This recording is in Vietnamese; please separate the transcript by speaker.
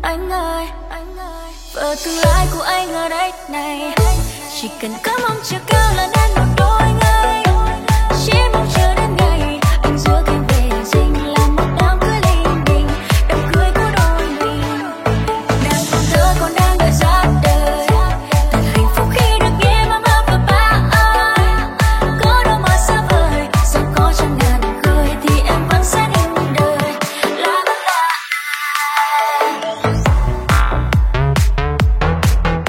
Speaker 1: anh ơi, vợ tương lai của anh ở đây này, chỉ cần có mong chiều cao là đến